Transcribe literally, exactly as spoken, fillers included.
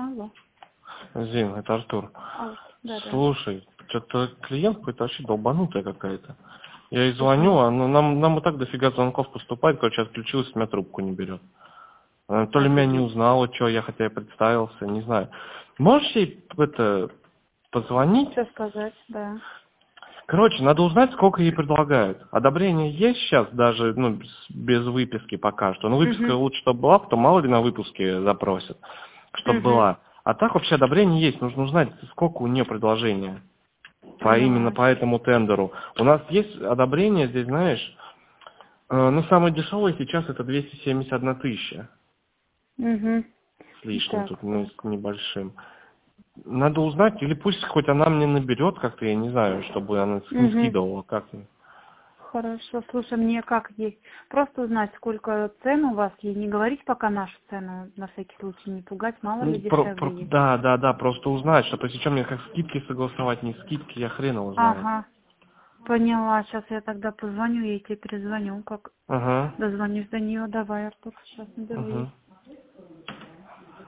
Алло. Зин, это Артур. Алло. Да, да. Слушай, что-то клиент какой-то вообще долбанутая какая-то. Я ей звоню, а ну, нам, нам и так дофига звонков поступает, короче, отключилась, у меня трубку не берет. Она то ли меня не узнала, что я, хотя я представился, не знаю. Можешь ей это позвонить? Что сказать, да. Короче, надо узнать, сколько ей предлагают. Одобрение есть сейчас, даже ну, без, без выписки пока что. Но выписка Угу. лучше, чтобы была, потом мало ли на выпуске запросят, чтобы Угу. была. А так вообще одобрение есть. Нужно узнать, сколько у нее предложения по именно Поняла. по этому тендеру. У нас есть одобрение здесь, знаешь, э, ну самое дешевое сейчас это двести семьдесят одна тысяча Угу. с лишним, Так. тут ну, с небольшим. Надо узнать, или пусть хоть она мне наберет как-то, я не знаю, чтобы она не Угу. скидывала как-то. Хорошо. Слушай, мне как есть? Просто узнать, сколько цен у вас, и не говорить пока нашу цену, на всякий случай, не пугать, мало ли Ну, про- про- дешевле есть. да, да, да, просто узнать, что то есть еще мне как скидки согласовать, не скидки, я хрен его знает. Ага. Поняла. Сейчас я тогда позвоню ей, тебе перезвоню, как Ага, дозвонюсь до нее. Давай, Артур, сейчас наберу ага. ей.